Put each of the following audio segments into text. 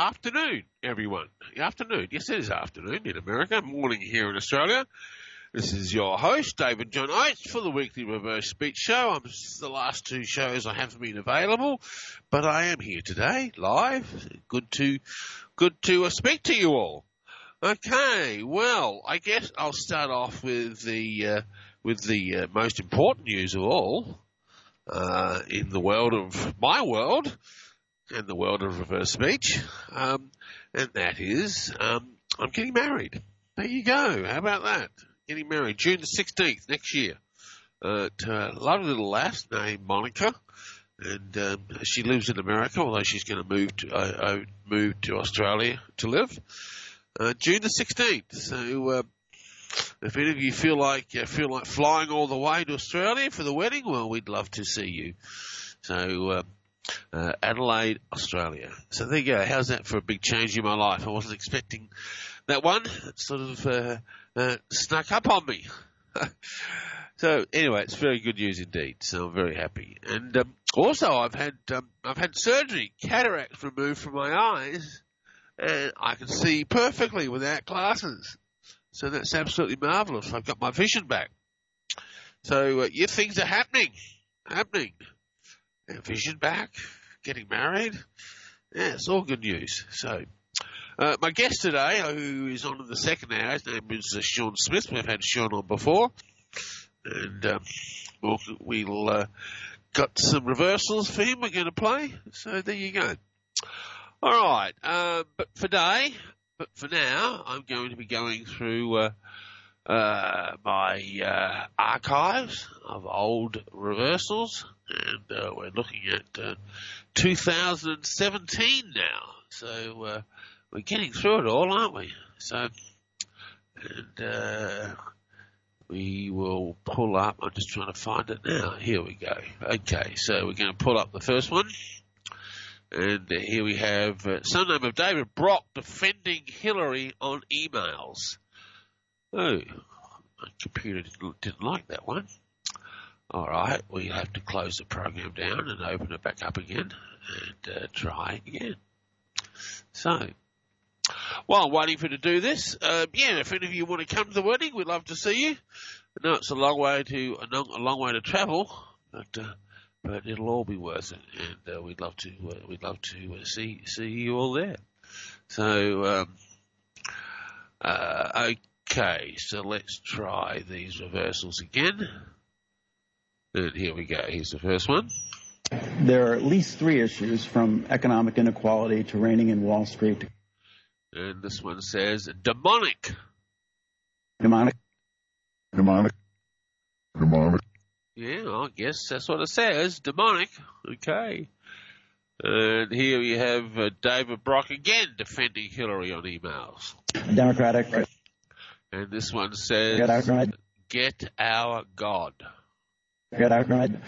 afternoon, everyone. Afternoon. Yes, it is afternoon in America. Morning here in Australia. This is your host, David John Oates, for the weekly Reverse Speech Show. The last two shows I haven't been available, but I am here today, live. Good to speak to you all. Okay, well, I guess I'll start off with the most important news of all in the world of my world and the world of reverse speech, and that is I'm getting married. There you go. How about that? Getting married June the 16th next year to a lovely little lass named Monica, and she lives in America, although she's going to move to Australia to live. June the 16th. So if any of you feel like flying all the way to Australia for the wedding, well, we'd love to see you. So Adelaide, Australia. So there you go. How's that for a big change in my life? I wasn't expecting that one. It sort of snuck up on me. So anyway, it's very good news indeed. So I'm very happy. And also, I've had surgery, cataracts removed from my eyes, and I can see perfectly without glasses. So that's absolutely marvellous. I've got my vision back. So things are happening. Vision back, getting married. Yeah, it's all good news. So my guest today, who is on in the second hour, his name is Sean Smith. We've had Sean on before. And we'll got some reversals for him we're going to play. So there you go. All right. But for now, I'm going to be going through my archives of old reversals, and we're looking at 2017 now. So we're getting through it all, aren't we? So, and we will pull up. I'm just trying to find it now. Here we go. Okay, so we're going to pull up the first one. And here we have some name of David Brock defending Hillary on emails. Oh, my computer didn't like that one. All right, we have to close the program down and open it back up again and try again. So, while waiting for it to do this, if any of you want to come to the wedding, we'd love to see you. I know it's a long way to travel, but it'll all be worth it, and we'd love to see you all there. So, okay, so let's try these reversals again. And here we go. Here's the first one. There are at least three issues, from economic inequality to reigning in Wall Street. And this one says demonic. Demonic. Yeah, I guess that's what it says. Demonic. Okay. And here we have David Brock again defending Hillary on emails. Democratic. And this one says, get our God. Get our God.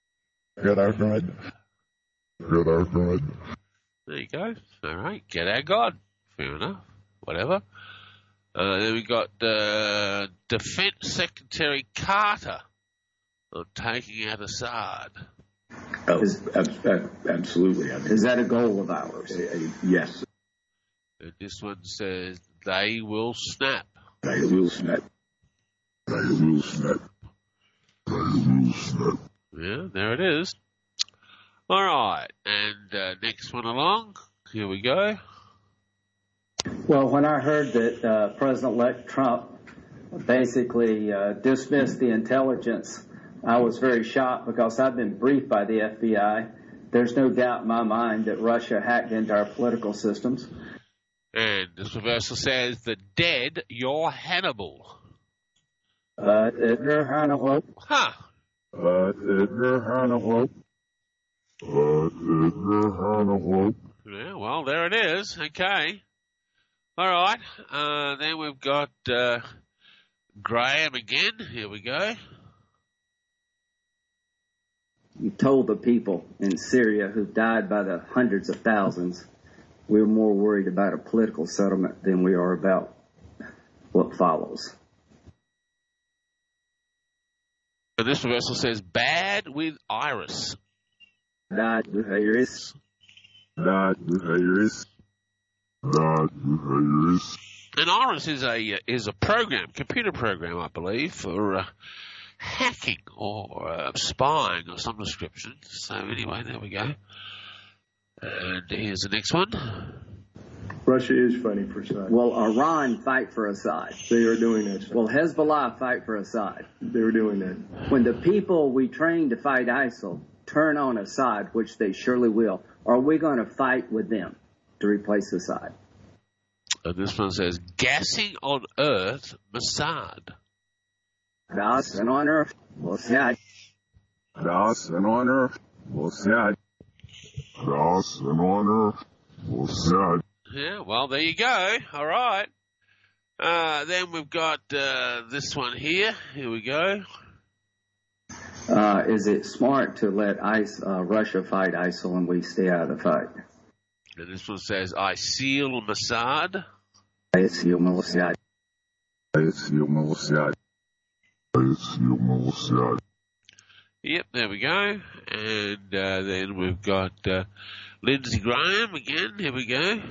There you go. All right. Get our God. Fair enough. Whatever. Then we got Defense Secretary Carter on taking out Assad. Absolutely. Is that a goal of ours? Yes. And this one says, they will snap. They will snap. Yeah, there it is. All right. And next one along. Here we go. Well, when I heard that President-elect Trump basically dismissed the intelligence, I was very shocked because I've been briefed by the FBI. There's no doubt in my mind that Russia hacked into our political systems. And this reversal says, the dead, you're Hannibal. You're Hannibal. Huh. You're Hannibal. Yeah, well, there it is. Okay. All right. Then we've got Graham again. Here we go. You told the people in Syria who died by the hundreds of thousands, we're more worried about a political settlement than we are about what follows. And this reversal says, bad with Iris. Died with Iris. Yeah, And Iris is a program, computer program, I believe, for hacking or spying of some description. So anyway, there we go. And here's the next one. Russia is fighting for Assad. Will Iran fight for Assad? They are doing that. Will Hezbollah fight for Assad? They're doing that. When the people we train to fight ISIL turn on Assad, which they surely will, are we going to fight with them to replace Assad? And this one says, gassing on Earth, Mossad. Das and on Earth, Mossad. Das and on Earth, Mossad. Das and on Earth, Mossad. Yeah, well, there you go. All right. Then we've got this one here. Here we go. Is it smart to let Russia fight ISIL and we stay out of the fight? And this one says, ISIL Mossad. ISIL Mossad. ISIL Mossad. ISIL Mossad. Yep, there we go. And then we've got Lindsey Graham again. Here we go.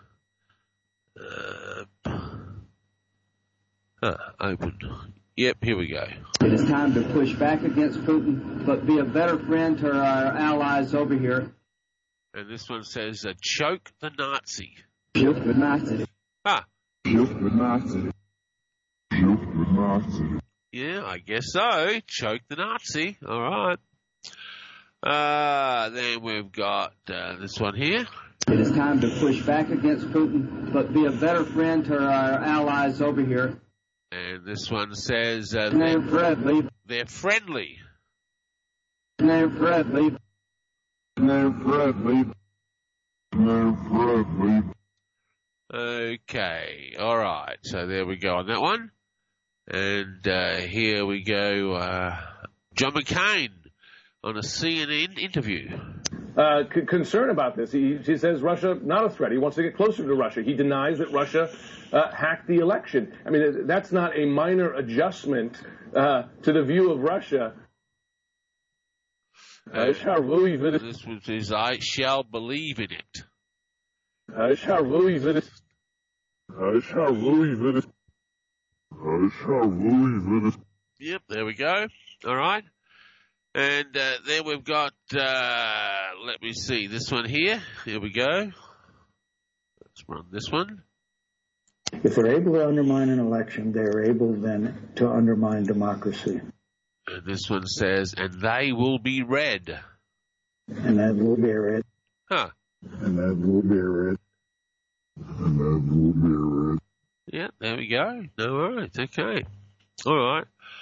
Open. Yep, here we go. It is time to push back against Putin, but be a better friend to our allies over here. And this one says, choke the Nazi. Choke the Nazi. Choke the Nazi. Choke the Nazi. Yeah, I guess so. Choke the Nazi. All right. Then we've got this one here. It is time to push back against Putin, but be a better friend to our allies over here. And this one says They're friendly. They're friendly. They're friendly. They're friendly. They're friendly. Okay. All right. So there we go on that one. And here we go. John McCain on a CNN interview. Concern about this. He says Russia, not a threat. He wants to get closer to Russia. He denies that Russia hacked the election. I mean, that's not a minor adjustment to the view of Russia. This one says, I shall believe in it. I shall believe in it. I shall believe in it. I shall believe in it. Yep, there we go. All right. And then we've got, let me see, this one here. Here we go. Let's run this one. If they're able to undermine an election, they're able then to undermine democracy. And this one says, and they will be red. And that will be red. Huh. And that will be red. And that will be red. Yeah, there we go. No worries. Okay. All right.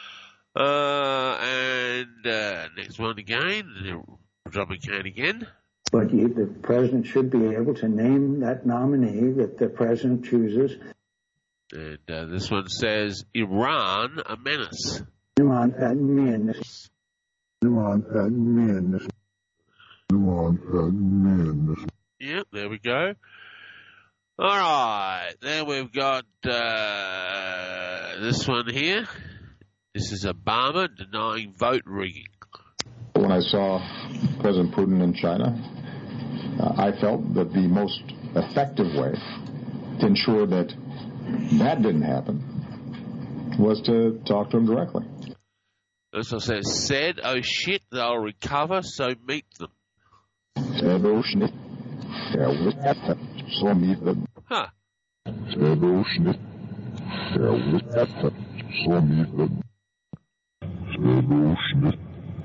And next one again. John McCain again. But the president should be able to name that nominee that the president chooses. And this one says, Iran a menace. Iran a menace. Iran a menace. Iran a menace. Yep, there we go. All right. Then we've got this one here. This is Obama denying vote rigging. When I saw President Putin in China, I felt that the most effective way to ensure that that didn't happen was to talk to him directly. This one says, said, oh shit, they'll recover, so meet them. Said, oh shit, so meet them. Huh. Said, oh shit, so meet them. Said, oh shit,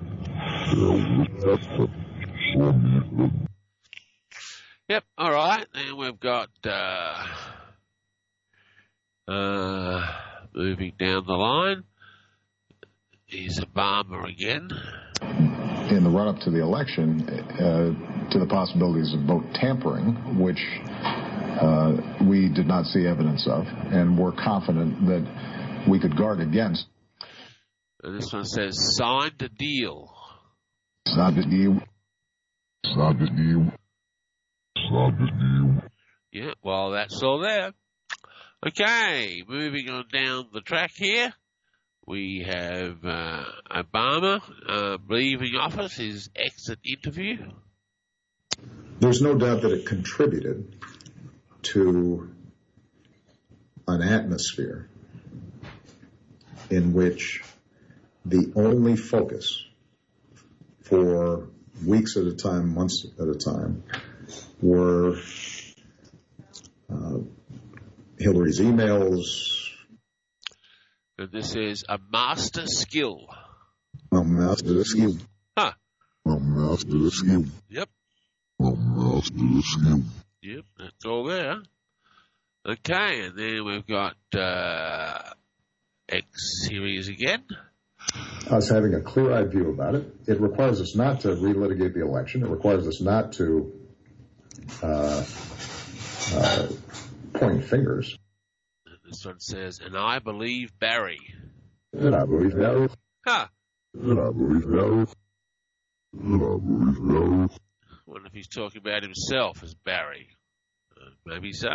so meet them. Yep, all right. Then we've got moving down the line. Here's Obama again. In the run-up to the election, to the possibilities of vote tampering, which we did not see evidence of, and we're confident that we could guard against. And this one says, signed a deal. Signed a deal. Signed a deal. Signed a deal. Yeah, well, that's all there. Okay, moving on down the track here. We have Obama leaving office, his exit interview. There's no doubt that it contributed to an atmosphere in which the only focus for weeks at a time, months at a time, were Hillary's emails. And this is a master skill. A master skill. Huh. A master skill. Yep. A master skill. Yep, that's all there. Okay, and then we've got X series again. Us having a clear-eyed view about it. It requires us not to relitigate the election. It requires us not to point fingers. This one says, and I believe Barry. And I believe Barry. Huh. And I believe Barry. And I believe Barry. I wonder if he's talking about himself as Barry. Maybe so.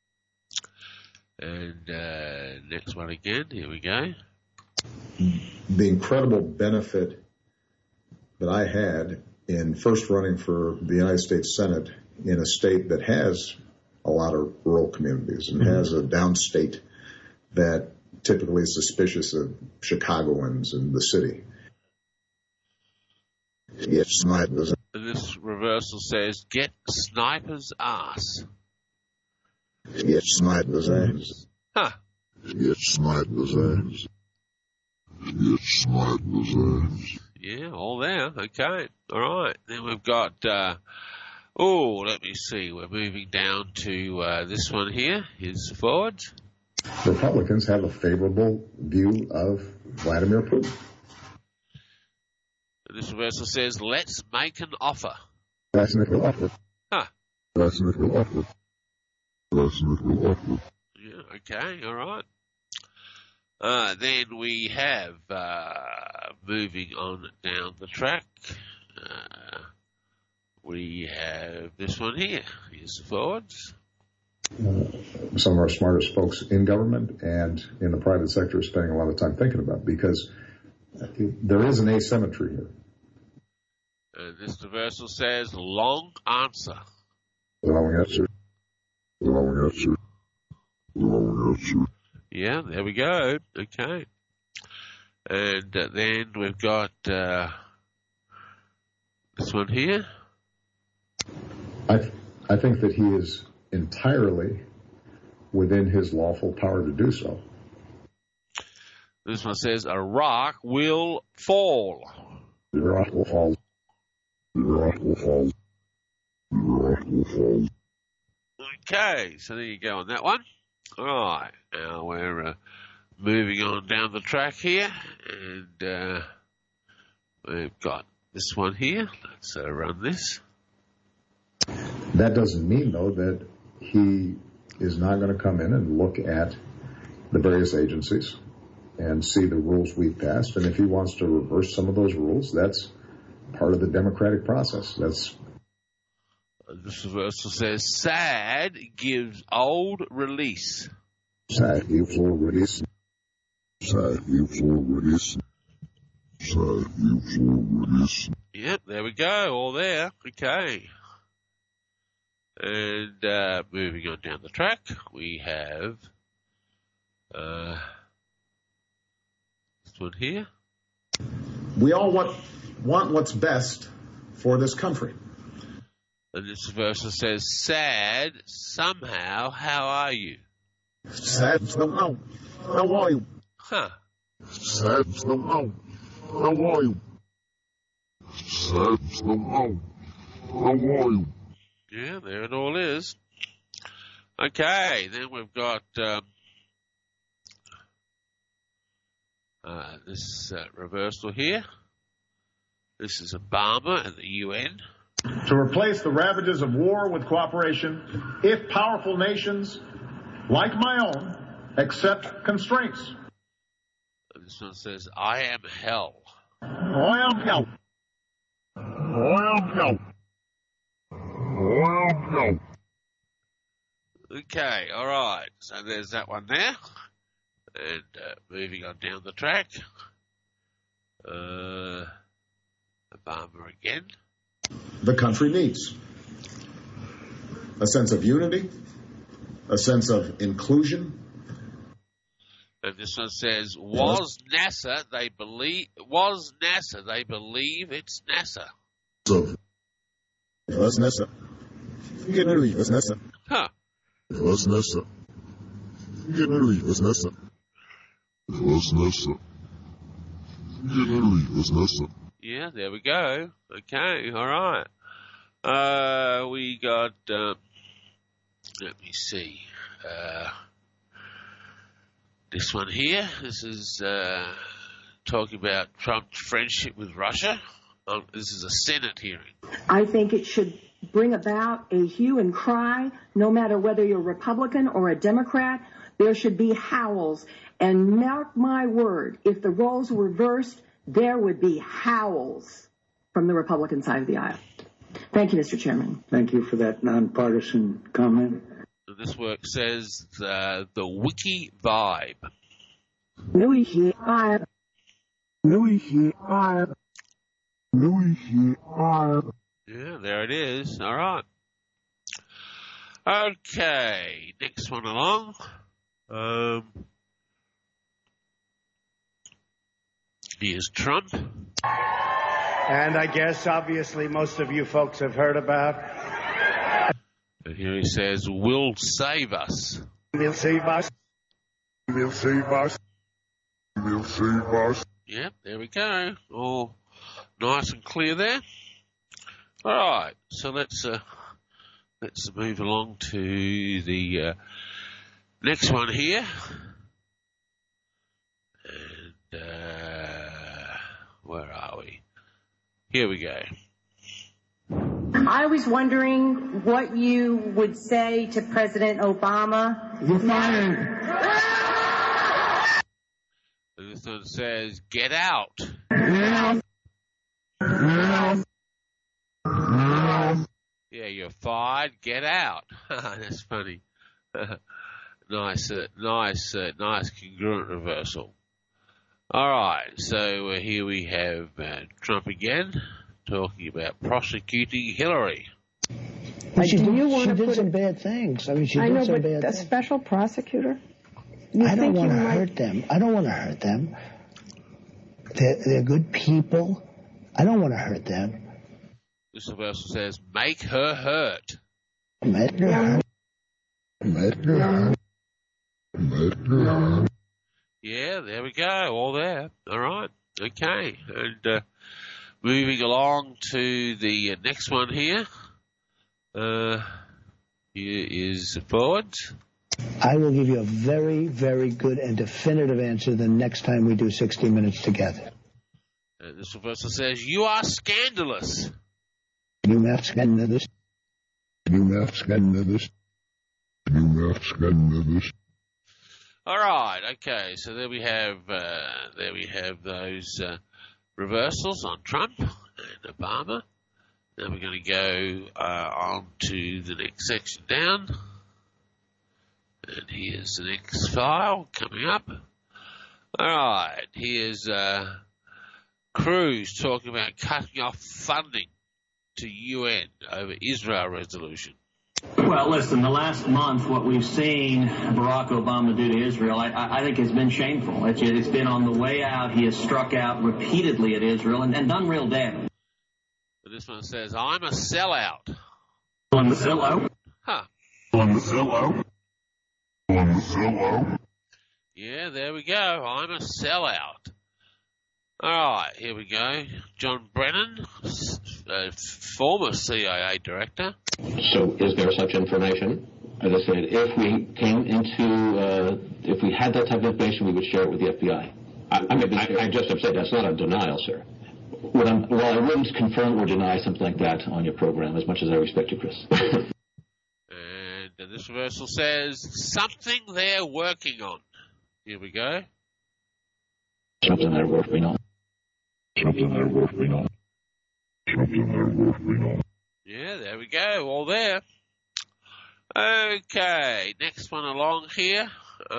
And next one again. Here we go. The incredible benefit that I had in first running for the United States Senate in a state that has a lot of rural communities and has a downstate that typically is suspicious of Chicagoans and the city. Yes, snipers. This reversal says, get sniper's ass. Yes, sniper's ass. Huh. Yes, sniper's ass. Yes, sniper's ass. Yeah, all there. Okay. All right. Then we've got, let me see. We're moving down to this one here. Here's the forwards. Republicans have a favorable view of Vladimir Putin. This reversal says, let's make an offer. That's an equal offer. Huh. That's an equal offer. That's an equal offer. Yeah, okay, all right. Then we have, moving on down the track, we have this one here. Here's the forwards. Some of our smartest folks in government and in the private sector are spending a lot of time thinking about, because there is an asymmetry here. This reversal says, long answer. Long answer. Long answer. Long answer. Yeah, there we go. Okay. And then we've got this one here. I think that he is entirely within his lawful power to do so. This one says, Iraq will fall. Iraq will fall. Iraq will fall. Iraq will fall. Okay, so there you go on that one. All right, now we're moving on down the track here, and we've got this one here. Let's run this. That doesn't mean, though, that he is not going to come in and look at the various agencies and see the rules we've passed. And if he wants to reverse some of those rules, that's part of the democratic process. That's. This reversal says, SAD gives old release. SAD gives old release. SAD gives old release. SAD gives old release. Yep, there we go, all there. Okay. And moving on down the track, we have this one here. We all want what's best for this country. And this verse says, sad, somehow, how are you? Sad, somehow, how are you? Huh. Sad, somehow, how are you? Sad, somehow, how are you? Yeah, there it all is. Okay, then we've got this reversal here. This is Obama at the UN. To replace the ravages of war with cooperation, if powerful nations, like my own, accept constraints. And this one says, I am hell. I am hell. I am hell. I am hell. Okay, all right. So there's that one there. And moving on down the track. Obama again. The country needs a sense of unity, a sense of inclusion. And this one says, was NASA, they believe it's NASA. So, was NASA. Was NASA. Huh. Was NASA. Was NASA. Was NASA. Was NASA. Yeah, there we go. Okay, all right. We got, let me see, this one here. This is talking about Trump's friendship with Russia. This is a Senate hearing. I think it should bring about a hue and cry, no matter whether you're a Republican or a Democrat. There should be howls. And mark my word, if the roles were reversed, there would be howls from the Republican side of the aisle. Thank you, Mr. Chairman. Thank you for that nonpartisan comment. This work says the wiki vibe. Yeah, there it is. All right. Okay, next one along. Here's Trump. And I guess, obviously, most of you folks have heard about. And here he says, "Will save us." Will save us. Will save us. Will save us. Yep, there we go. All nice and clear there. All right, so let's move along to the next one here. And where are we? Here we go. I was wondering what you would say to President Obama. You're fired. This one says, "Get out." Yeah, you're fired. Get out. That's funny. Nice congruent reversal. All right, so here we have Trump again talking about prosecuting Hillary. She did some bad things. I mean, she did some bad things. A special prosecutor? I don't want to hurt them. I don't want to hurt them. They're good people. I don't want to hurt them. This reversal says, "Make her hurt." Make her hurt. Make her hurt. Make her hurt. Yeah, there we go. All there. All right. Okay. And moving along to the next one here. Here is forwards. I will give you a very, very good and definitive answer the next time we do 60 Minutes together. And this reversal says, "You are scandalous." You are scandalous. You are scandalous. You are scandalous. All right. Okay. So there we have those reversals on Trump and Obama. Now we're going to go on to the next section down. And here's the next file coming up. All right. Here's Cruz talking about cutting off funding to UN over Israel resolution. Well, listen, the last month, what we've seen Barack Obama do to Israel, I think has been shameful. It's been on the way out. He has struck out repeatedly at Israel and done real damage. But this one says, "I'm a sellout." On the sellout? Huh. On the sellout? On the sellout? Yeah, there we go. I'm a sellout. All right, here we go. John Brennan, former CIA director. So is there such information? As I said, if we had that type of information, we would share it with the FBI. I just have said that's not a denial, sir. Well, I wouldn't confirm or deny something like that on your program, as much as I respect you, Chris. And this reversal says, "Something they're working on." Here we go. Something they're working on. Something they're working on. Something they're working on. Yeah, there we go. All there. Okay, next one along here.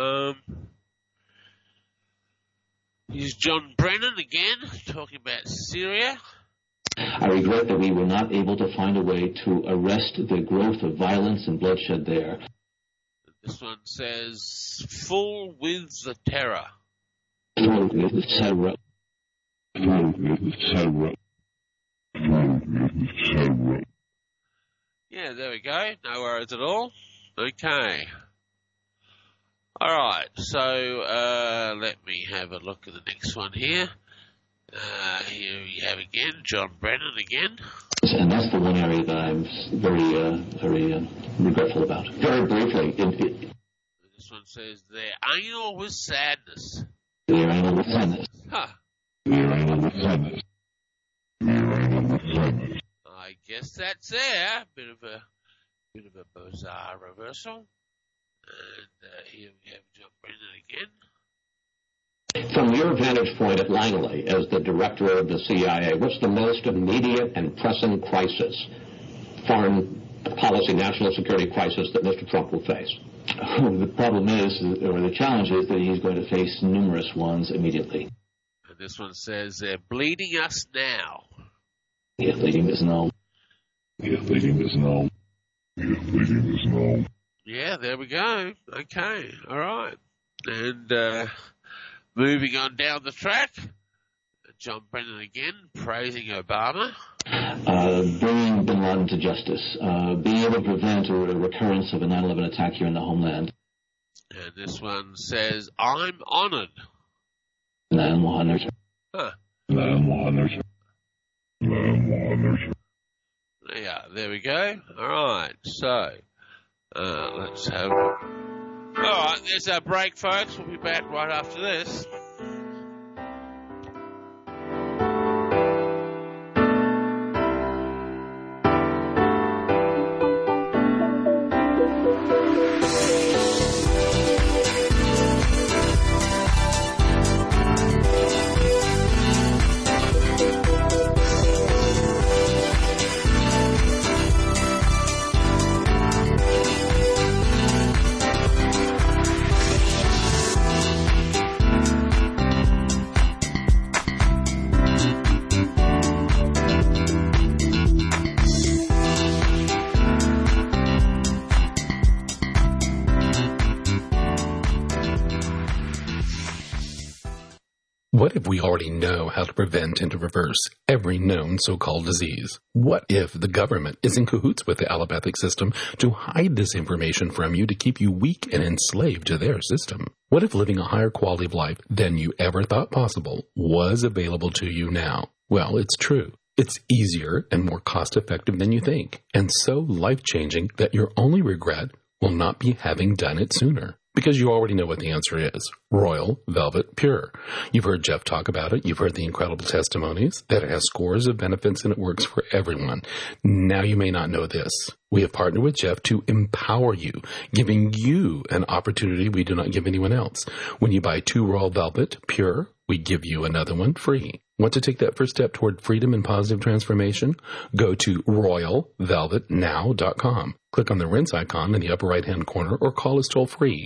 Here's John Brennan again, talking about Syria. I regret that we were not able to find a way to arrest the growth of violence and bloodshed there. This one says, full with the terror. Full with the terror. Full with the terror. Full with the terror. Yeah, there we go. No worries at all. Okay. All right, so let me have a look at the next one here. Here we have again, John Brennan again. And that's the one area that I'm very regretful about. Very briefly. This one says, they're anal with sadness. They're anal with sadness. Huh. They're anal with sadness. They're anal with sadness. I guess that's there. Bit of a bizarre reversal. And here we have John Brennan again. From your vantage point at Langley, as the director of the CIA, what's the most immediate and pressing crisis, foreign policy, national security crisis that Mr. Trump will face? The problem is, or the challenge is, that he's going to face numerous ones immediately. And this one says, they're bleeding us now. Yeah, bleeding us now. Yeah, bleeding us now. Yeah, bleeding us now. Yeah, there we go. Okay, all right. And moving on down the track, John Brennan again, praising Obama. Bringing bin Laden to justice. Being able to prevent a recurrence of a 9/11 attack here in the homeland. And this one says, I'm honored. I'm honored. Huh. I'm honored. I'm honored. Yeah, there we go. All right, so let's have... All right, there's our break, folks. We'll be back right after this. What if we already know how to prevent and to reverse every known so-called disease? What if the government is in cahoots with the allopathic system to hide this information from you to keep you weak and enslaved to their system? What if living a higher quality of life than you ever thought possible was available to you now? Well, it's true. It's easier and more cost-effective than you think, and so life-changing that your only regret will not be having done it sooner. Because you already know what the answer is. Royal Velvet Pure. You've heard Jeff talk about it. You've heard the incredible testimonies that it has scores of benefits and it works for everyone. Now you may not know this. We have partnered with Jeff to empower you, giving you an opportunity we do not give anyone else. When you buy 2 Royal Velvet Pure, we give you another one free. Want to take that first step toward freedom and positive transformation? Go to royalvelvetnow.com. Click on the rinse icon in the upper right-hand corner or call us toll-free,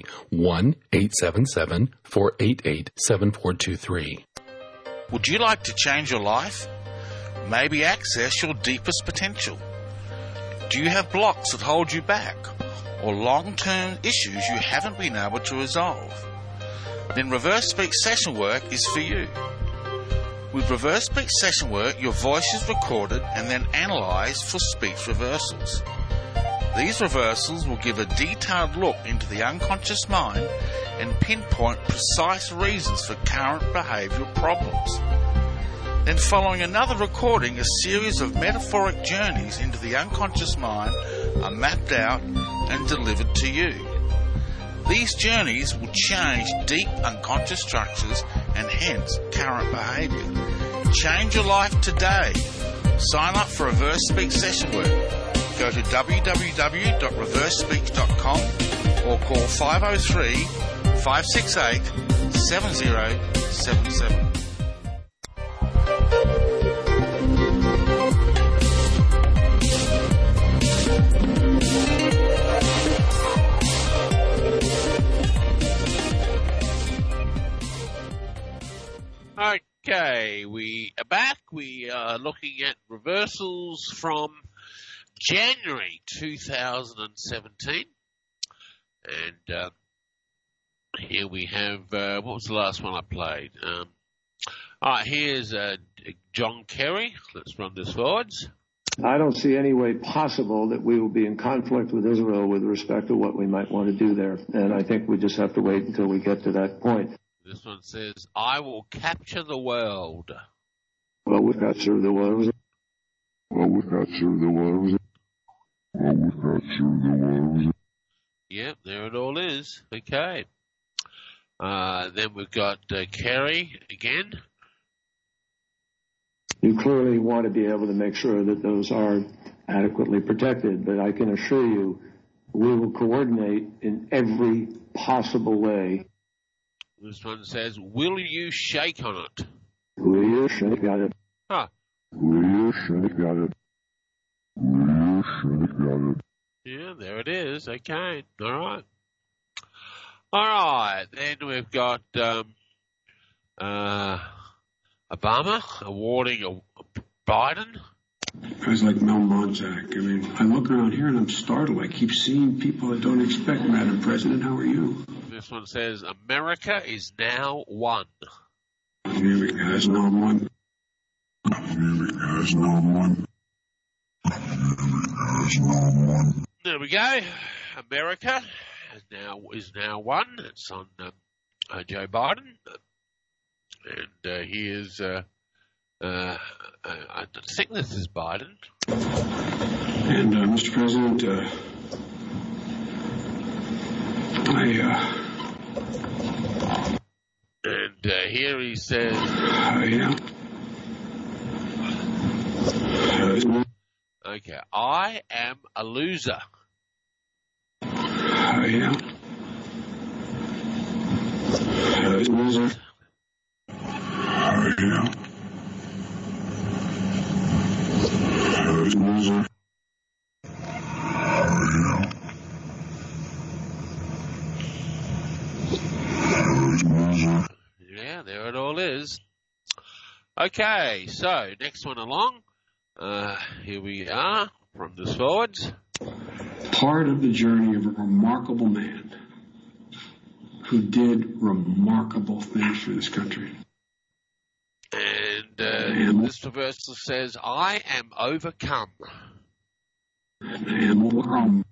1-877-488-7423. Would you like to change your life? Maybe access your deepest potential? Do you have blocks that hold you back? Or long-term issues you haven't been able to resolve? Then Reverse Speech Session Work is for you. With Reverse Speech Session Work, your voice is recorded and then analysed for speech reversals. These reversals will give a detailed look into the unconscious mind and pinpoint precise reasons for current behavioural problems. Then following another recording, a series of metaphoric journeys into the unconscious mind are mapped out and delivered to you. These journeys will change deep unconscious structures and hence current behaviour. Change your life today. Sign up for Reverse Speech Session Work. Go to www.reversespeech.com or call 503-568-7077. Okay, we are back. We are looking at reversals from January 2017. And here we have, what was the last one I played? All right, here's John Kerry. Let's run this forwards. I don't see any way possible that we will be in conflict with Israel with respect to what we might want to do there. And I think we just have to wait until we get to that point. This one says, I will capture the world. Well, we capture the world. Well, we capture the world. Well, we capture the world. Yep, there it all is. Okay. Then we've got Kerry again. You clearly want to be able to make sure that those are adequately protected, but I can assure you we will coordinate in every possible way. This one says, will you shake on it? Will you shake on it? Huh. Will you shake on it? Will you shake on it? Yeah, there it is. Okay. All right. All right. Then we've got Obama awarding Biden. Guys like Mel Montauk. I mean, I look around here and I'm startled. I keep seeing people I don't expect, Madam President. How are you? This one says, America is now one. America has now won. America has now won. America has now won. There we go. America is now one. It's on Joe Biden. And he is, I think this is Biden. And, Mr. President, And here he says, okay, I am a loser. Loser. Yeah, there it all is. Okay, so next one along. Here we are from this forwards. Part of the journey of a remarkable man who did remarkable things for this country. And this reversal says, I am overcome. I am overcome.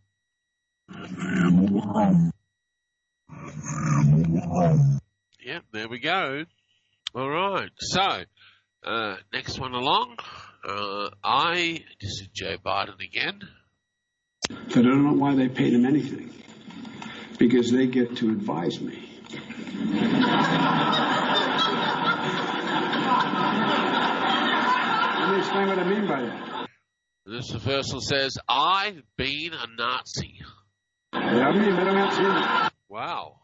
Yep, there we go. All right. So, next one along. This is Joe Biden again. But I don't know why they paid him anything. Because they get to advise me. Let me explain what I mean by that. This reversal says, I've been a Nazi. Wow.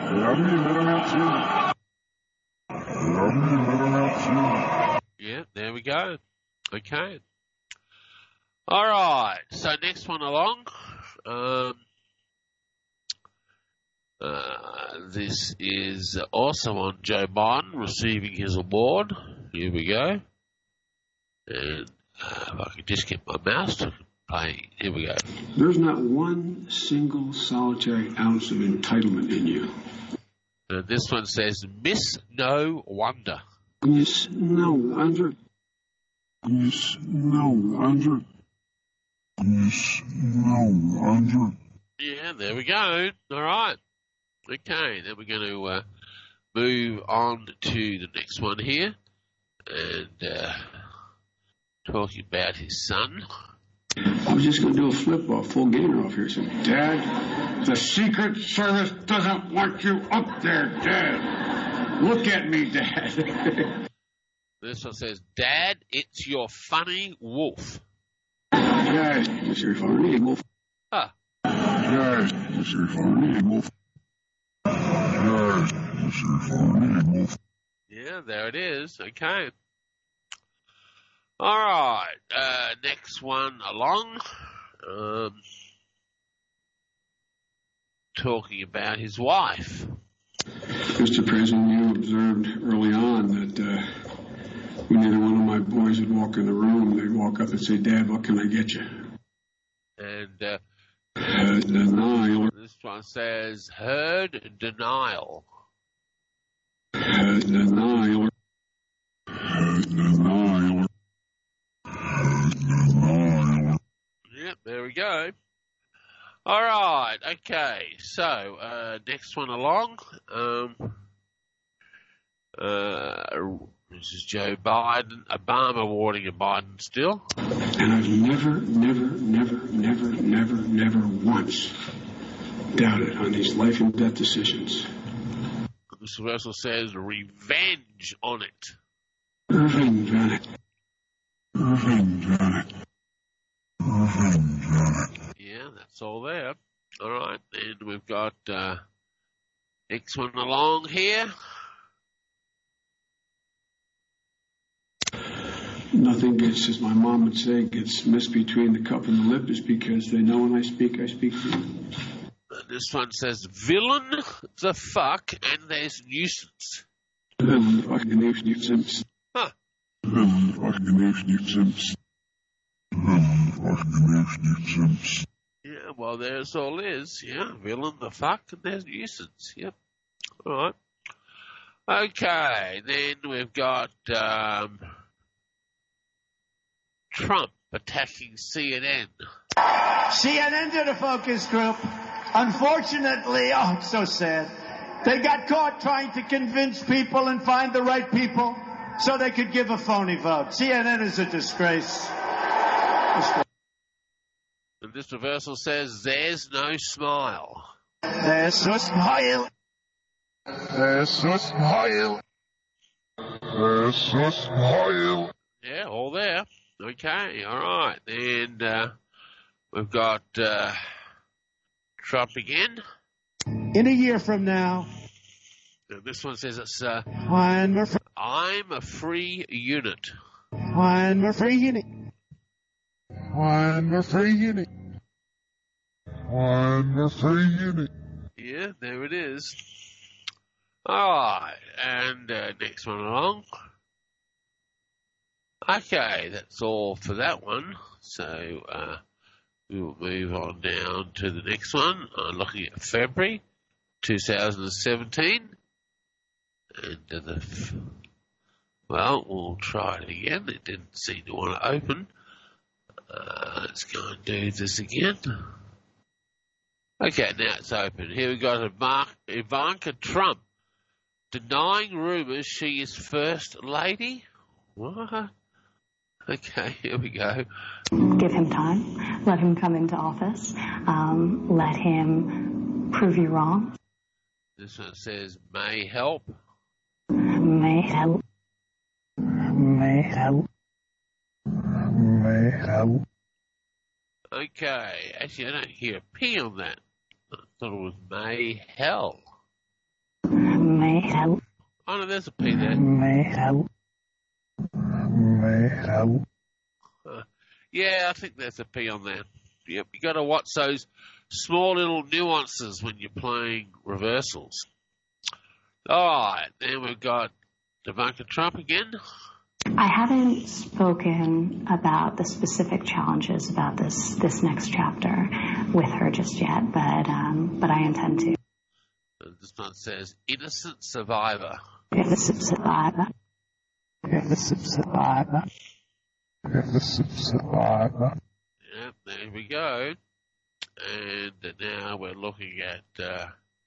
Yeah, there we go. Okay. All right. So next one along. This is also on Joe Biden receiving his award. Here we go. And if I could just get my mouse to play. Here we go. There's not one single solitary ounce of entitlement in you. And this one says, Miss No Wonder. Miss No Wonder. Miss No Wonder. Miss No Wonder. Yeah, there we go. All right. Okay, then we're going to move on to the next one here. And talking about his son. I was just going to do a flip off, full gainer off here. So, Dad, the Secret Service doesn't want you up there, Dad. Look at me, Dad. This one says, Dad, it's your funny wolf. Yes, it's your funny wolf. Huh. Yes, it's your funny wolf. Yes, it's your funny wolf. Yeah, there it is. Okay. All right. Next one along. Talking about his wife. Mr. President, you observed early on that whenever one of my boys would walk in the room, they'd walk up and say, Dad, what can I get you? And no, This one says herd denial. Herd denial. Herd denial. Herd denial. Yep, there we go. All right, okay. So, next one along. This is Joe Biden, Obama warning of Biden still. And I've never once doubted on these life and death decisions. Mr. Russell says revenge on it. Revenge on it. Revenge on it. Revenge on it. Yeah, that's all there. All right, and we've got next one along here. Nothing gets, as my mom would say, gets missed between the cup and the lip is because they know when I speak freely. This one says villain, the fuck, and there's nuisance. Villain, fucking nuisance. Huh. Villain, fucking nuisance. Villain, fucking nuisance. Yeah, well, there's all is. Yeah, villain, the fuck, and there's nuisance. Yep. All right. Okay, then we've got Trump attacking CNN. CNN did a focus group. Unfortunately, oh, it's so sad. They got caught trying to convince people and find the right people so they could give a phony vote. CNN is a disgrace. And this reversal says, there's no smile. There's no smile. There's no smile. There's no smile. Yeah, all there. Okay, all right. And we've got Trump again. In a year from now. This one says it's I'm a free unit. I'm a free unit. I'm a free unit. I'm a free unit. Yeah, there it is. All right, and next one along. Okay, that's all for that one. So we will move on down to the next one. Looking at February 2017. And well, we'll try it again. It didn't seem to want to open. Let's go and do this again. Okay, now it's open. Here we got Ivanka Trump denying rumors she is first lady. What? Okay, here we go. Give him time. Let him come into office. Let him prove you wrong. This one says, may help. May help. May help. May help. Okay, actually I don't hear a P on that. I thought it was may help. May help. Oh no, there's a P there. May help. May help. Yeah, I think there's a P on there. Yep, you got to watch those small little nuances when you're playing reversals. All right, then we've got Ivanka Trump again. I haven't spoken about the specific challenges about this next chapter with her just yet, but I intend to. This one says innocent survivor. Innocent survivor. Innocent survivor. Innocent survivor. Yep, there we go. And now we're looking at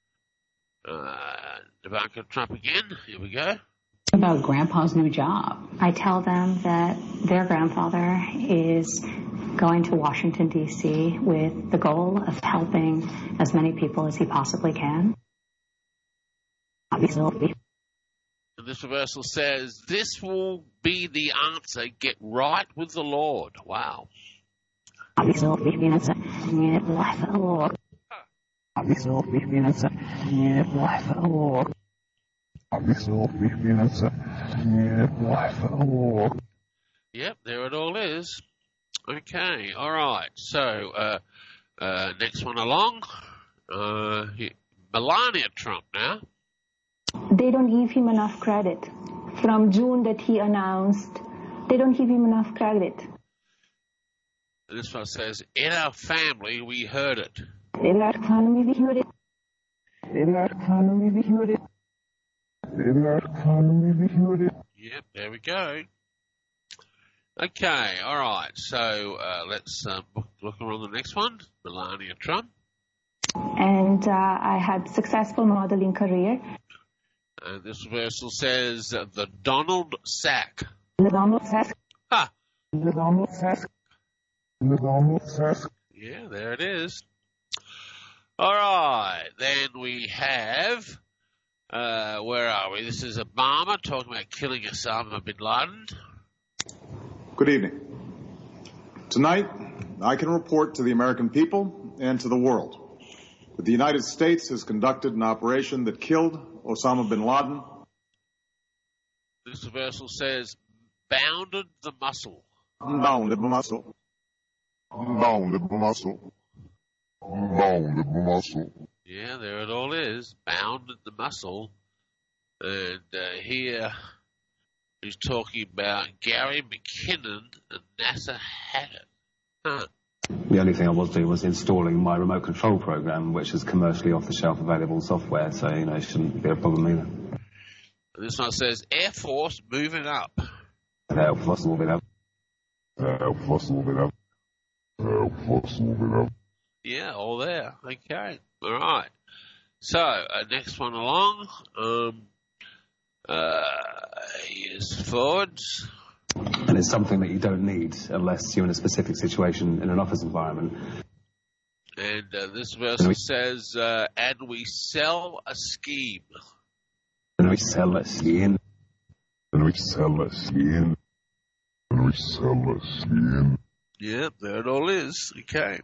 Ivanka Trump again. Here we go. About Grandpa's new job. I tell them that their grandfather is going to Washington, D.C. with the goal of helping as many people as he possibly can. Obviously. And this reversal says, this will be the answer. Get right with the Lord. Wow. Obviously, the answer. Get right with the Lord. Obviously, the answer. Get right with the Lord. Yep, there it all is. Okay, all right. So, next one along. Melania Trump now. They don't give him enough credit. From June that he announced, they don't give him enough credit. This one says, in our family, we heard it. Yep, there we go. Okay, all right. So let's look around the next one. Melania Trump. And I had successful modeling career. And this reversal says the Donald Sack. The Donald Sack. Ha! The Donald Sack. The Donald Sack. Yeah, there it is. All right, then we have, where are we? This is Obama talking about killing Osama bin Laden. Good evening. Tonight, I can report to the American people and to the world that the United States has conducted an operation that killed Osama bin Laden. This reversal says, bounded the muscle. Bounded the muscle. Bounded the muscle. Bounded the muscle. Yeah, there it all is. Bounded the muscle. And here he's talking about Gary McKinnon and NASA had it. Huh. The only thing I was doing was installing my remote control program, which is commercially off-the-shelf available software, so, it shouldn't be a problem either. And this one says, Air Force moving up. Air Force moving up. Air Force moving up. Air Force moving up. Yeah, all there. Okay. All right. So, next one along. Here's Fords. And it's something that you don't need unless you're in a specific situation in an office environment. And this verse says, and we sell a scheme. And we sell a scheme. And we sell a scheme. And we sell a scheme. Yep, there it all is. Okay.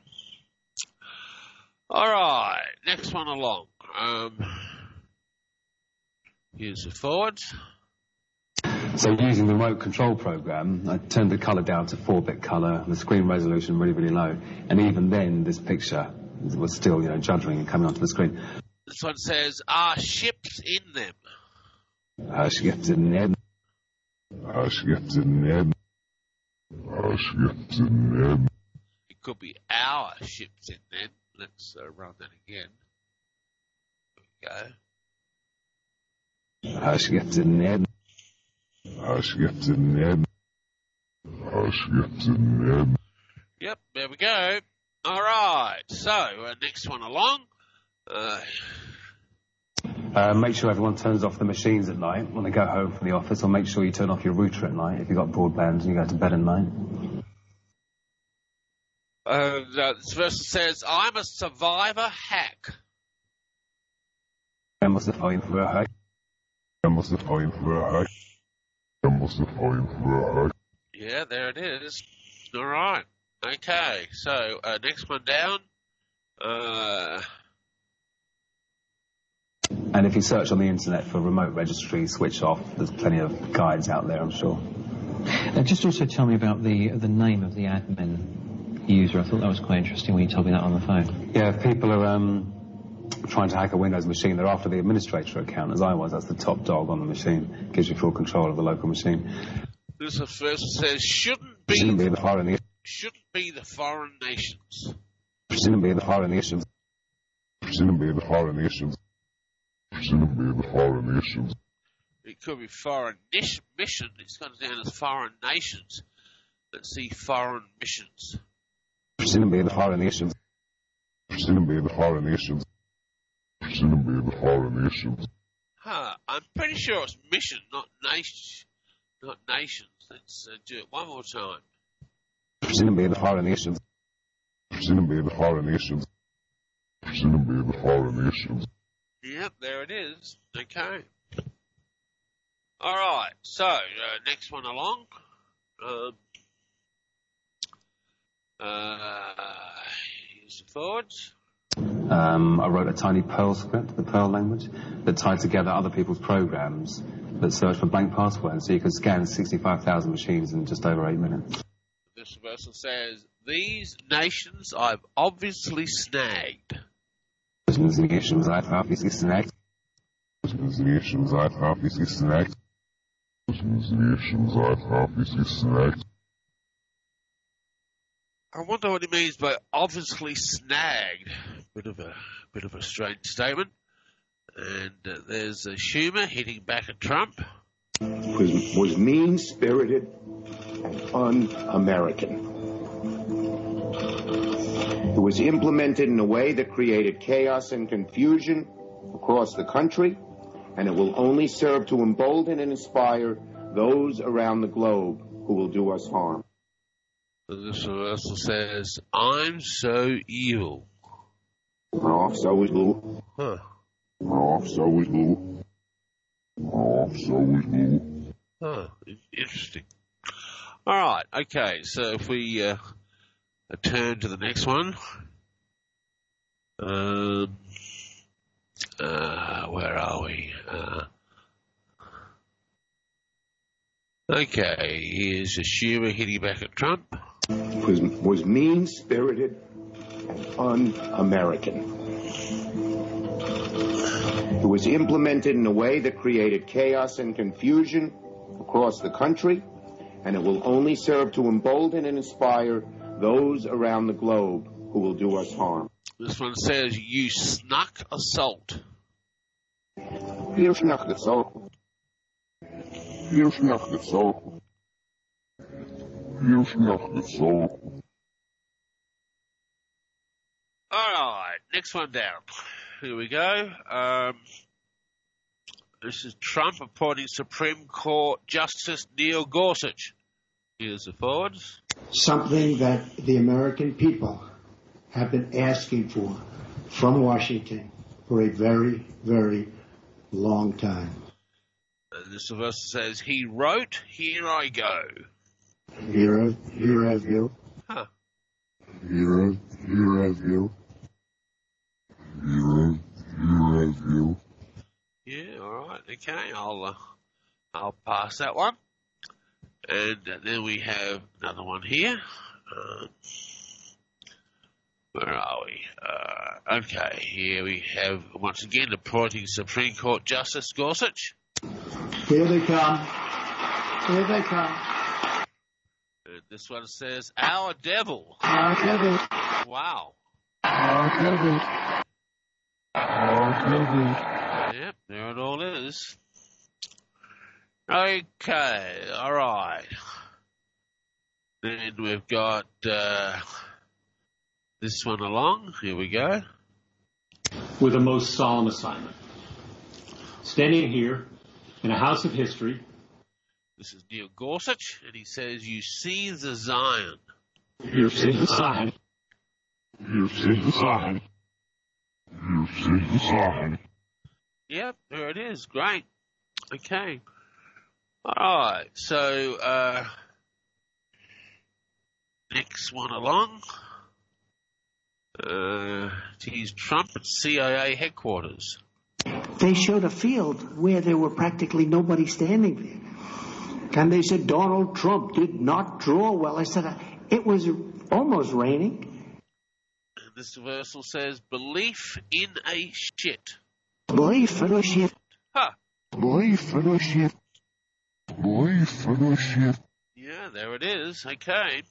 All right, next one along. Here's the Fords. So using the remote control program, I turned the colour down to 4-bit colour, the screen resolution really, really low. And even then, this picture was still, juddering and coming onto the screen. This one says, are ships in them? Are ships in them? Are ships in them? Are ships in them? It could be our ships in them. Let's run that again. There we go. Are ships in them? Are ships in them? Are ships in them? Yep, there we go. All right, so next one along. Make sure everyone turns off the machines at night when they go home from the office, or make sure you turn off your router at night if you've got broadband and you go to bed at night. This verse says, I'm a survivor hack. I must have fallen for a hack. I must have fallen for a hack. I must have fallen for a hack. Yeah, there it is. All right. Okay, so next one down. And if you search on the internet for remote registry switch off, there's plenty of guides out there, I'm sure. Just also tell me about the name of the admin user. I thought that was quite interesting when you told me that on the phone. Yeah, if people are trying to hack a Windows machine, they're after the administrator account, as I was. That's the top dog on the machine. Gives you full control of the local machine. This first says, shouldn't be the foreign nations. Shouldn't be the foreign nations. Shouldn't be the foreign nations. Shouldn't be the foreign nations. It could be foreign mission. It's got down as foreign nations. Let's see, foreign missions. Shouldn't be the foreign nations. Shouldn't be the foreign nations. Shouldn't be the foreign nations. I'm pretty sure it's mission, not nation. Not nations. Let's do it one more time. Shouldn't be the foreign nations. Shouldn't be the foreign nations. Shouldn't be the foreign nations. Yep, there it is. Okay. All right. So next one along. Here's the Fords. I wrote a tiny Perl script, the Perl language, that tied together other people's programs that searched for blank passwords, so you could scan 65,000 machines in just over 8 minutes. This person says, these nations I've obviously snagged. These nations I've obviously snagged. These nations I've obviously snagged. These nations I've obviously snagged. I wonder what he means by obviously snagged. bit of a strange statement. And there's Schumer hitting back at Trump. Was mean-spirited and un-American. It was implemented in a way that created chaos and confusion across the country, and it will only serve to embolden and inspire those around the globe who will do us harm. This reversal says, I'm so evil. Oh, so is Lou. Huh. Oh, so is Lou. Oh, so is Lou. Huh. Interesting. All right. Okay. So if we turn to the next one. Where are we? Okay, here's Schumer hitting back at Trump. Was mean-spirited and un-American. It was implemented in a way that created chaos and confusion across the country, and it will only serve to embolden and inspire those around the globe who will do us harm. This one says, you snuck assault. You snuck assault. You snuck assault. You snuck assault. All right, next one down. Here we go. This is Trump appointing Supreme Court Justice Neil Gorsuch. Here's the forwards. Something that the American people have been asking for from Washington for a very, very long time. And this reversal says, he wrote, here I go. Here have you. Huh. Here have you. Here have you. Yeah, all right, okay. I'll pass that one. And then we have another one here. Where are we? Okay, here we have, once again, appointing Supreme Court Justice Gorsuch. Here they come. Here they come. And this one says, our devil. Our devil. Wow. Our devil. Our devil. Yep, there it all is. Okay, all right. Then we've got this one along. Here we go. With a most solemn assignment. Standing here in a house of history. This is Neil Gorsuch, and he says, you see the Zion. You see the Zion. You see the Zion. You see the Zion. Yep, there it is. Great. Okay. All right. So, next one along. Geez, Trump at CIA headquarters. They showed a field where there were practically nobody standing there. And they said Donald Trump did not draw well. I said, it was almost raining. And this reversal says, belief in a shit. Belief in a shit. Huh. Belief in a shit. Belief in a shit. Yeah, there it is. Okay.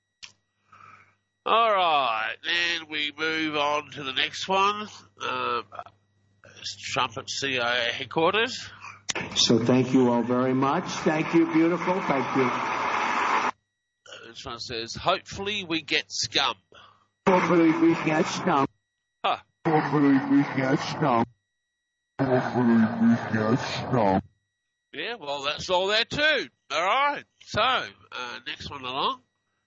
All right, then we move on to the next one. It's Trump at CIA headquarters. So thank you all very much. Thank you, beautiful. Thank you. This one says, hopefully we get scum. Hopefully we get scum. Huh. Hopefully we get scum. Hopefully we get scum. Yeah, well, that's all there too. All right. So, next one along.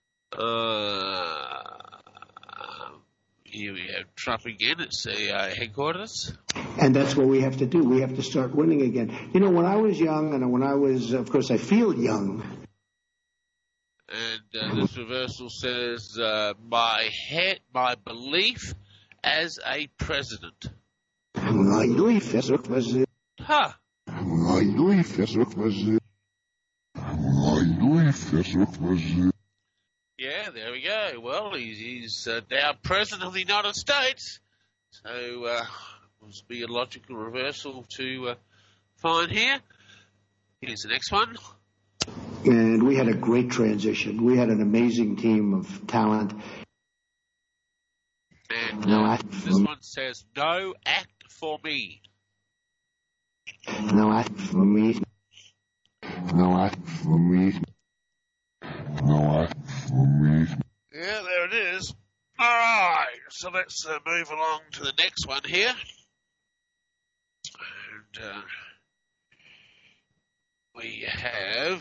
Here we have Trump again at CIA headquarters. And that's what we have to do. We have to start winning again. You know, when I was young, and when I was, of course, I feel young. And this reversal says, my belief as a president. My belief as a president. Huh. My belief as a president. My belief as a president. Yeah, there we go. Well, he's now President of the United States. So, must be a logical reversal to find here. Here's the next one. And we had a great transition. We had an amazing team of talent. And No, this one says, no act for me. No act for me. No act for me. No act for me. Yeah, there it is. All right, so let's move along to the next one here. And we have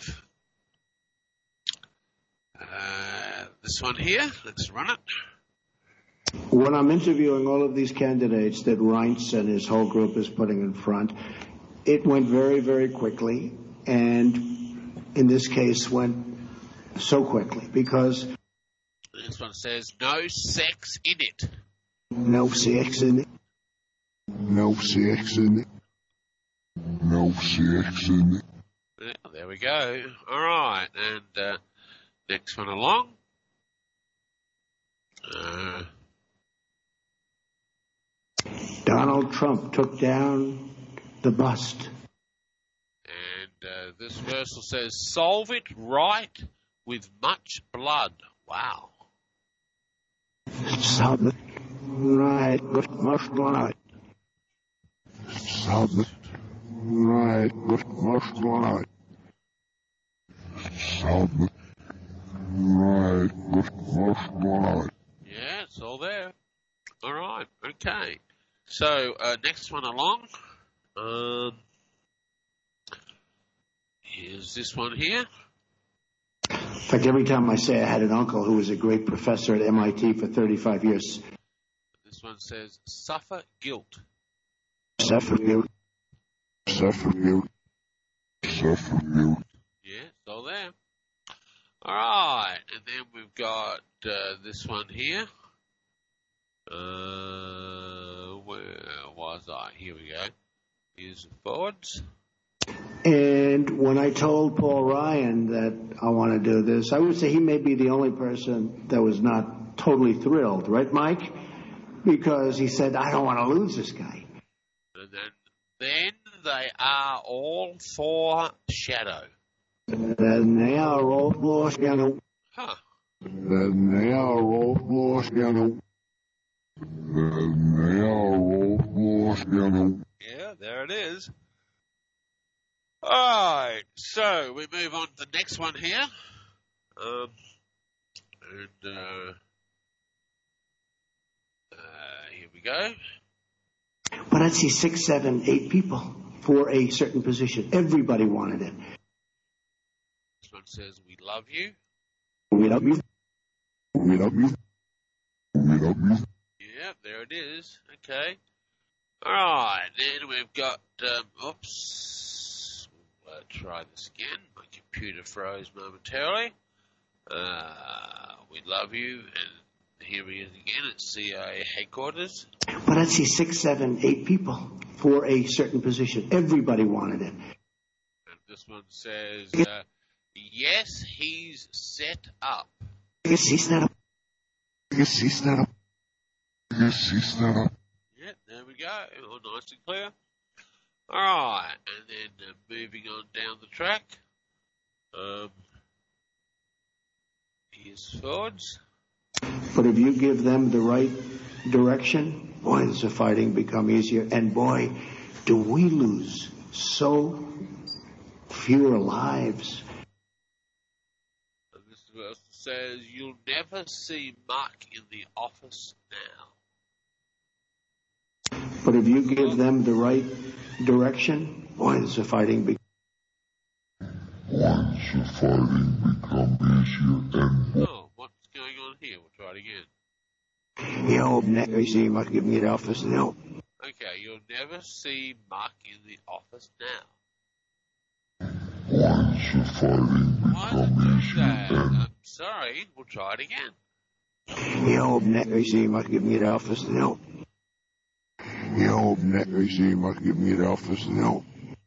this one here. Let's run it. When I'm interviewing all of these candidates that Reince and his whole group is putting in front, it went very, very quickly, and in this case went so quickly because this one says no sex in it. No sex in it. No sex in it. No sex in it. Yeah, there we go. All right, and next one along. Donald Trump took down the bust. And this verse says, solve it right with much blood. Wow. Solve it right with much blood. Solve it right with much blood. Solve it right with much blood. Yeah, it's all there. All right, okay. So, next one along. Here's this one here. In fact, every time I say I had an uncle who was a great professor at MIT for 35 years. This one says, suffer guilt. Suffer guilt. Suffer guilt. Suffer guilt. Yeah, it's all there. All right, and then we've got this one here. Where was I? Here we go. Here's the forwards. And when I told Paul Ryan that I want to do this, I would say he may be the only person that was not totally thrilled, right, Mike? Because he said, I don't want to lose this guy. And then they are all for Shadow. Then they are all for Shadow. Huh. Then they are all for Shadow. Then they are all for Shadow. Yeah, there it is. Alright, so we move on to the next one here. Here we go. But I'd see 6, 7, 8 people for a certain position. Everybody wanted it. This one says, we love you. We love you. We love you. We love you. Yeah, there it is. Okay. Alright, then we've got, oops. We'll try this again. My computer froze momentarily. We love you. And here he is again at CIA headquarters. But I'd see 6, 7, 8 people for a certain position. Everybody wanted it. And this one says, yes, he's set up. Yes, he's set up. Yes, he's set up. Yes, he's set up. Yeah, there we go. All nice and clear. All right, and then moving on down the track. Here's forwards. But if you give them the right direction, boy, does the fighting become easier. And boy, do we lose so fewer lives. And this verse says, you'll never see Mark in the office now. But if you give them the right direction, boy, does the fighting become easier. Oh, what's going on here? We'll try it again. Yo, never see Mark in the office now. Okay, you'll never see Mark in the office now. I'm sorry, we'll try it again. Yo, never see Mark in the office now. Yo, never see Mark in the office now.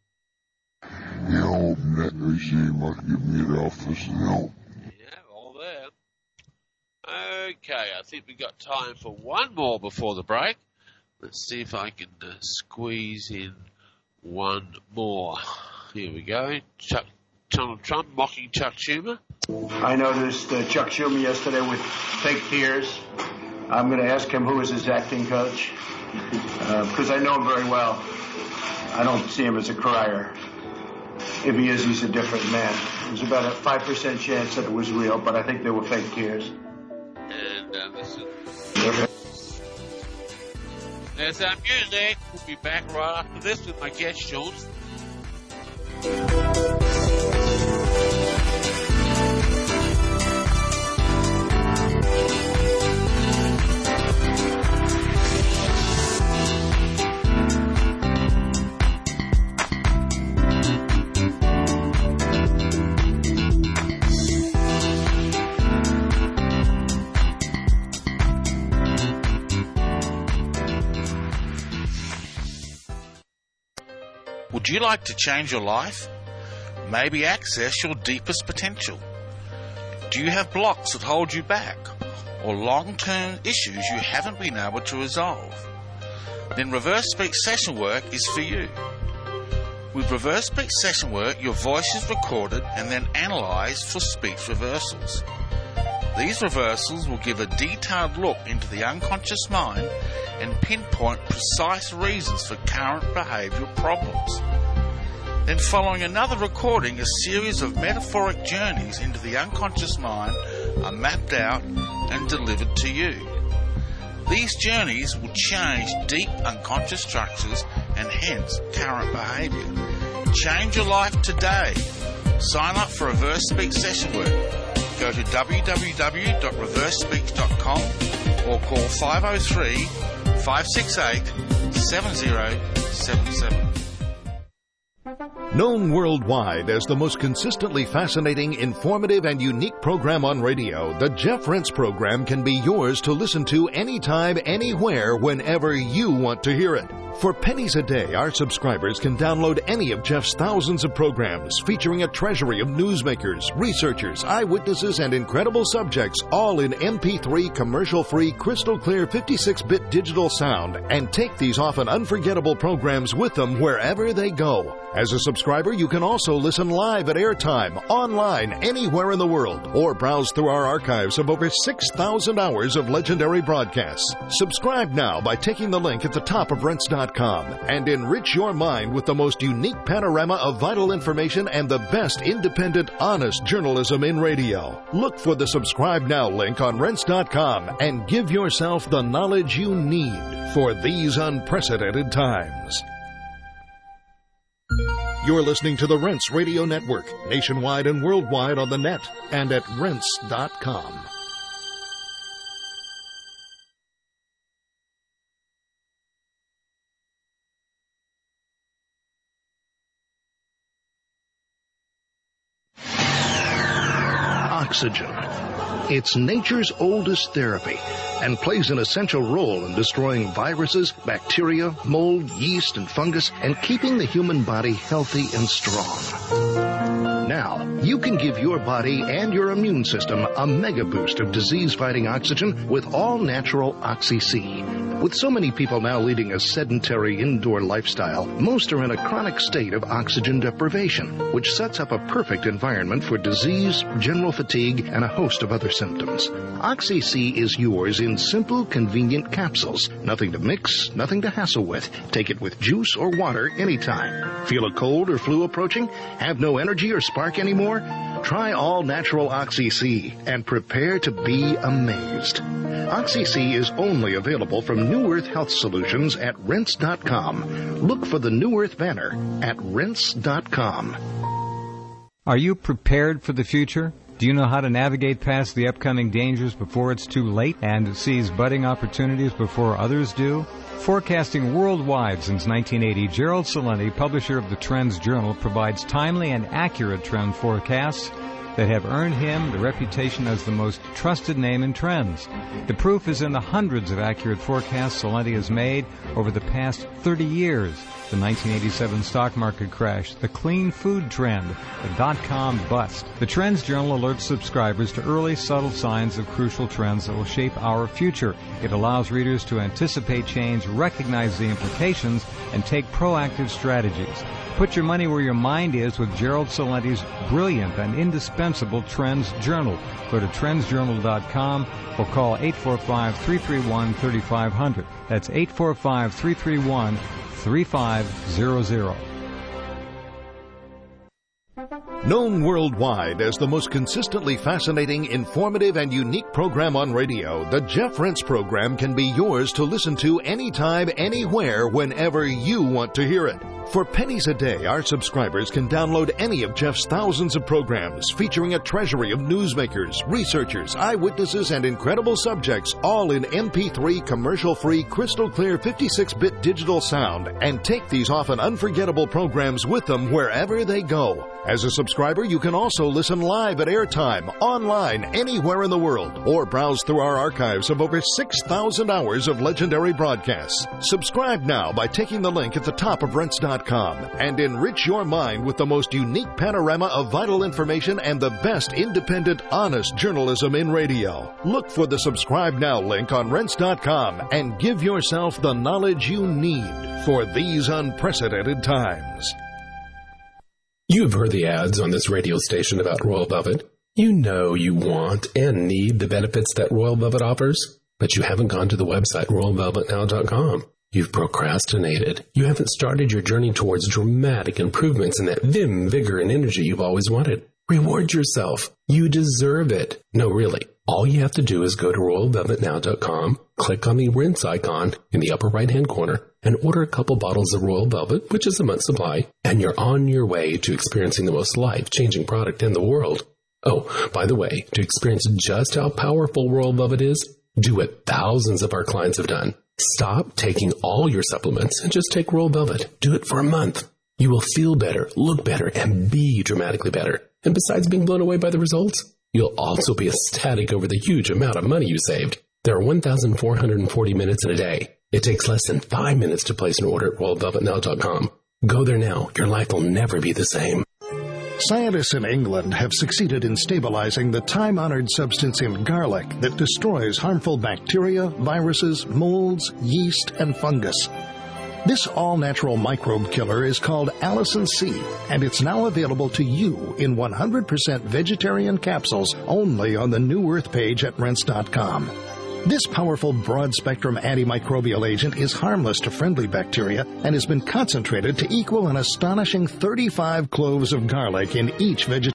Yo, never see Mark in the office now. Yeah, all there. Okay, I think we've got time for one more before the break. Let's see if I can squeeze in one more. Here we go. Donald Trump mocking Chuck Schumer. I noticed Chuck Schumer yesterday with fake tears. I'm going to ask him who is his acting coach, because I know him very well. I don't see him as a crier. If he is, he's a different man. There's about a 5% chance that it was real, but I think they were fake tears. And there's our music. We'll be back right after this with my guest, Sean. Would you like to change your life? Maybe access your deepest potential? Do you have blocks that hold you back? Or long-term issues you haven't been able to resolve? Then Reverse Speech Session Work is for you. With Reverse Speech Session Work, your voice is recorded and then analysed for speech reversals. These reversals will give a detailed look into the unconscious mind and pinpoint precise reasons for current behavioural problems. Then following another recording, a series of metaphoric journeys into the unconscious mind are mapped out and delivered to you. These journeys will change deep unconscious structures and hence current behaviour. Change your life today. Sign up for Reverse Speech Session Work. Go to www.reversespeech.com or call 503-568-7077. Known worldwide as the most consistently fascinating, informative, and unique program on radio, the Jeff Rense program can be yours to listen to anytime, anywhere, whenever you want to hear it. For pennies a day, our subscribers can download any of Jeff's thousands of programs featuring a treasury of newsmakers, researchers, eyewitnesses, and incredible subjects, all in MP3 commercial-free, crystal-clear 56-bit digital sound, and take these often unforgettable programs with them wherever they go. As a subscriber, you can also listen live at airtime, online, anywhere in the world, or browse through our archives of over 6,000 hours of legendary broadcasts. Subscribe now by taking the link at the top of Rense.com and enrich your mind with the most unique panorama of vital information and the best independent, honest journalism in radio. Look for the Subscribe Now link on Rense.com and give yourself the knowledge you need for these unprecedented times. You're listening to the Rense Radio Network, nationwide and worldwide on the net and at Rense.com. Oxygen. It's nature's oldest therapy and plays an essential role in destroying viruses, bacteria, mold, yeast, and fungus, and keeping the human body healthy and strong. Now, you can give your body and your immune system a mega boost of disease-fighting oxygen with all-natural Oxy-C. With so many people now leading a sedentary indoor lifestyle, most are in a chronic state of oxygen deprivation, which sets up a perfect environment for disease, general fatigue, and a host of other symptoms. Oxy-C is yours in simple, convenient capsules. Nothing to mix, nothing to hassle with. Take it with juice or water anytime. Feel a cold or flu approaching? Have no energy or spark anymore? Try all-natural Oxy-C and prepare to be amazed. Oxy-C is only available from New Earth Health Solutions at Rense.com. Look for the New Earth banner at Rense.com. Are you prepared for the future? Do you know how to navigate past the upcoming dangers before it's too late and seize budding opportunities before others do? Forecasting worldwide since 1980, Gerald Celente, publisher of the Trends Journal, provides timely and accurate trend forecasts that have earned him the reputation as the most trusted name in trends. The proof is in the hundreds of accurate forecasts Celente has made over the past 30 years. The 1987 stock market crash, the clean food trend, the dot-com bust. The Trends Journal alerts subscribers to early, subtle signs of crucial trends that will shape our future. It allows readers to anticipate change, recognize the implications, and take proactive strategies. Put your money where your mind is with Gerald Celenti's brilliant and indispensable Trends Journal. Go to trendsjournal.com or call 845-331-3500. That's 845-331-3500. Known worldwide as the most consistently fascinating, informative, and unique program on radio, the Jeff Rense Program can be yours to listen to anytime, anywhere, whenever you want to hear it. For pennies a day, our subscribers can download any of Jeff's thousands of programs featuring a treasury of newsmakers, researchers, eyewitnesses, and incredible subjects, all in MP3 commercial-free, crystal-clear 56-bit digital sound, and take these often unforgettable programs with them wherever they go. As a subscriber, you can also listen live at airtime, online, anywhere in the world, or browse through our archives of over 6,000 hours of legendary broadcasts. Subscribe now by taking the link at the top of Rense.com and enrich your mind with the most unique panorama of vital information and the best independent, honest journalism in radio. Look for the Subscribe Now link on Rense.com and give yourself the knowledge you need for these unprecedented times. You've heard the ads on this radio station about Royal Velvet. You know you want and need the benefits that Royal Velvet offers, but you haven't gone to the website RoyalVelvetNow.com. You've procrastinated. You haven't started your journey towards dramatic improvements in that vim, vigor, and energy you've always wanted. Reward yourself. You deserve it. No, really. All you have to do is go to RoyalVelvetNow.com, click on the rinse icon in the upper right-hand corner, and order a couple bottles of Royal Velvet, which is a month's supply, and you're on your way to experiencing the most life-changing product in the world. Oh, by the way, to experience just how powerful Royal Velvet is, do what thousands of our clients have done. Stop taking all your supplements and just take Royal Velvet. Do it for a month. You will feel better, look better, and be dramatically better. And besides being blown away by the results, you'll also be ecstatic over the huge amount of money you saved. There are 1,440 minutes in a day. It takes less than 5 minutes to place an order at RoyalVelvetNow.com. Go there now. Your life will never be the same. Scientists in England have succeeded in stabilizing the time-honored substance in garlic that destroys harmful bacteria, viruses, molds, yeast, and fungus. This all-natural microbe killer is called Allicin C, and it's now available to you in 100% vegetarian capsules only on the New Earth page at Rense.com. This powerful broad-spectrum antimicrobial agent is harmless to friendly bacteria and has been concentrated to equal an astonishing 35 cloves of garlic in each vegetarian